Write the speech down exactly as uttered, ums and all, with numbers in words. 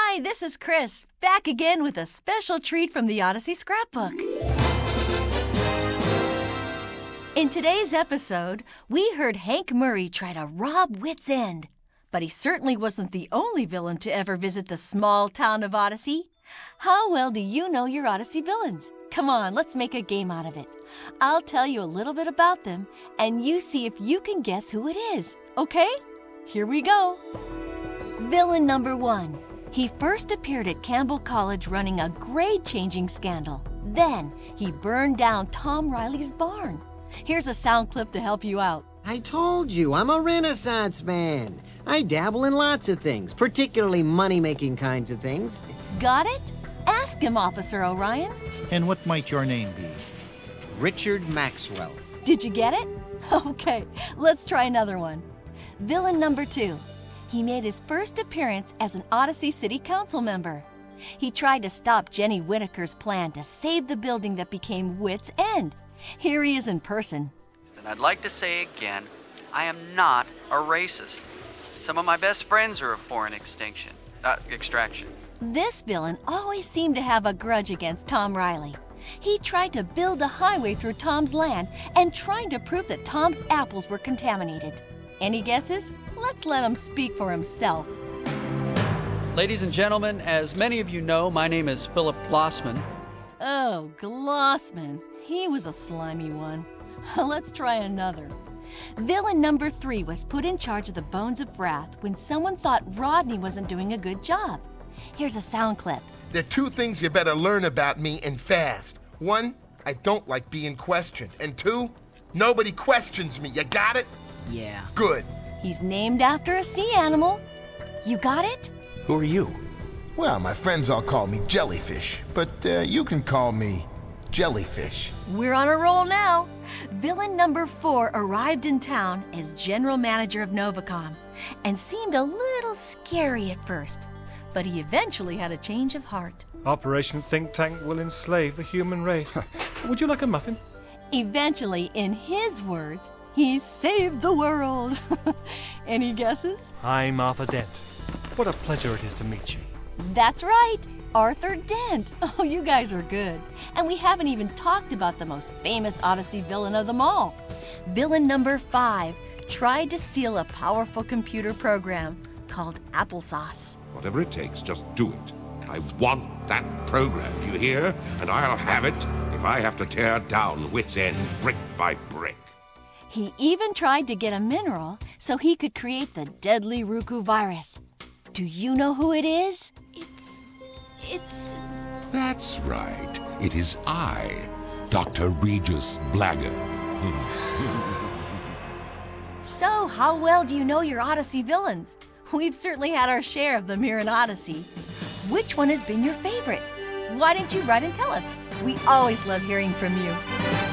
Hi, this is Chris, back again with a special treat from the Odyssey Scrapbook. In today's episode, we heard Hank Murray try to rob Wits End. But he certainly wasn't the only villain to ever visit the small town of Odyssey. How well do you know your Odyssey villains? Come on, let's make a game out of it. I'll tell you a little bit about them, and you see if you can guess who it is, okay? Here we go. Villain number one. He first appeared at Campbell College running a grade-changing scandal. Then he burned down Tom Riley's barn. Here's a sound clip to help you out. I told you, I'm a Renaissance man. I dabble in lots of things, particularly money-making kinds of things. Got it? Ask him, Officer Orion. And what might your name be? Richard Maxwell. Did you get it? Okay, let's try another one. Villain number two. He made his first appearance as an Odyssey City Council member. He tried to stop Jenny Whittaker's plan to save the building that became Wits End. Here he is in person. And I'd like to say again, I am not a racist. Some of my best friends are of foreign extinction, uh, extraction. This villain always seemed to have a grudge against Tom Riley. He tried to build a highway through Tom's land and tried to prove that Tom's apples were contaminated. Any guesses? Let's let him speak for himself. Ladies and gentlemen, as many of you know, my name is Philip Glossman. Oh, Glossman. He was a slimy one. Let's try another. Villain number three was put in charge of the Bones of Wrath when someone thought Rodney wasn't doing a good job. Here's a sound clip. There are two things you better learn about me and fast. One, I don't like being questioned. And two, nobody questions me. You got it? Yeah. Good. He's named after a sea animal. You got it? Who are you? Well, my friends all call me Jellyfish, but uh, you can call me Jellyfish. We're on a roll now. Villain number four arrived in town as general manager of Novacom and seemed a little scary at first, but he eventually had a change of heart. Operation Think Tank will enslave the human race. Would you like a muffin? Eventually, in his words, he saved the world. Any guesses? I'm Arthur Dent. What a pleasure it is to meet you. That's right, Arthur Dent. Oh, you guys are good. And we haven't even talked about the most famous Odyssey villain of them all. Villain number five tried to steal a powerful computer program called Applesauce. Whatever it takes, just do it. I want that program, you hear? And I'll have it if I have to tear down Wits End brick by brick. He even tried to get a mineral so he could create the deadly Ruku virus. Do you know who it is? It's... it's... That's right. It is I, Doctor Regis Blagger. So, how well do you know your Odyssey villains? We've certainly had our share of them here in Odyssey. Which one has been your favorite? Why don't you write and tell us? We always love hearing from you.